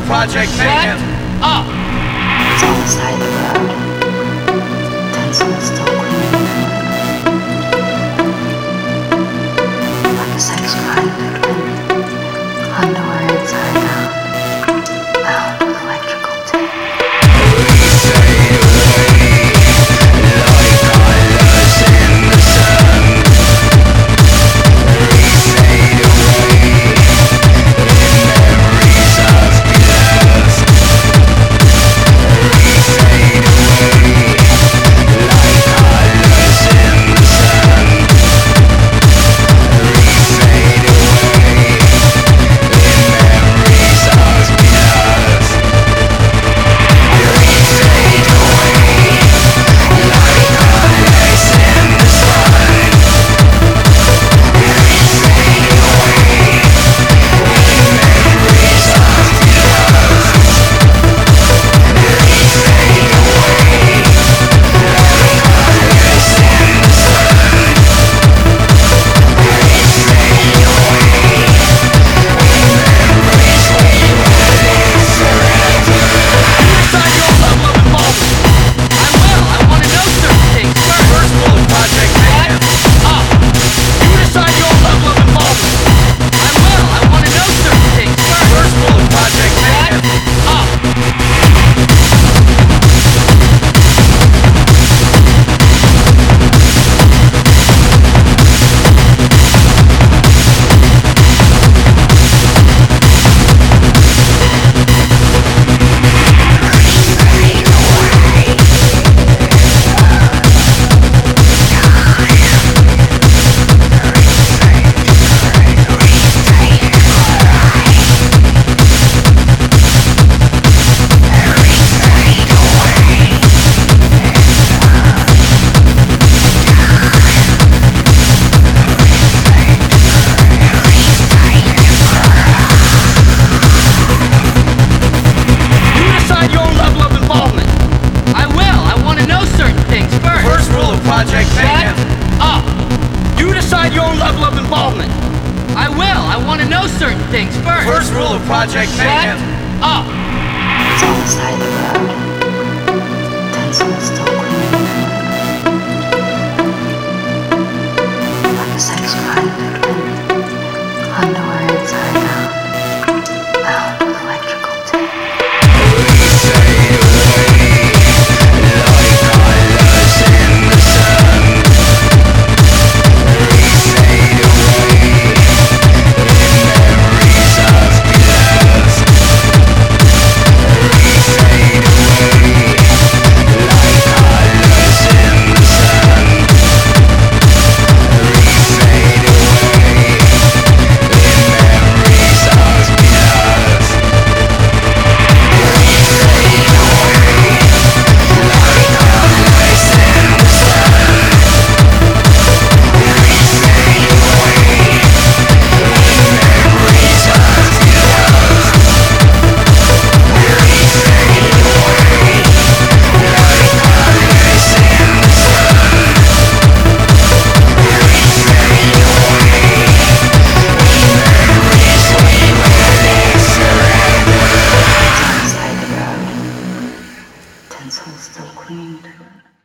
Project Mayhem. Up! It's on the side of the road. Tinsel still clean. Like a sex crime victim. Underwear inside out. Bound with electrical tape. Project Mayhem. Up! You decide your own level of involvement. I will. I want to know certain things first. First rule of Project Mayhem. Up! It's on the side of the road. Tinsel still clean. Like a sex crime victim. Underwear inside out. Bound with electrical tape. Tinsel still clinging to it.